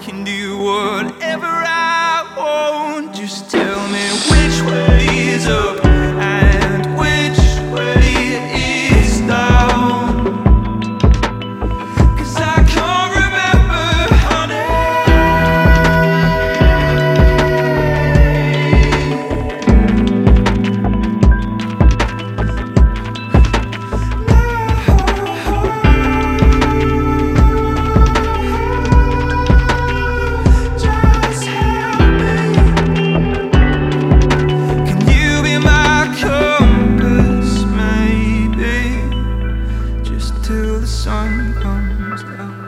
can do whatever I want. Just tell me which way is up and which way is down. 'Cause I can't remember, honey. Just help me. Can you be my compass, maybe? Just till the sun comes out.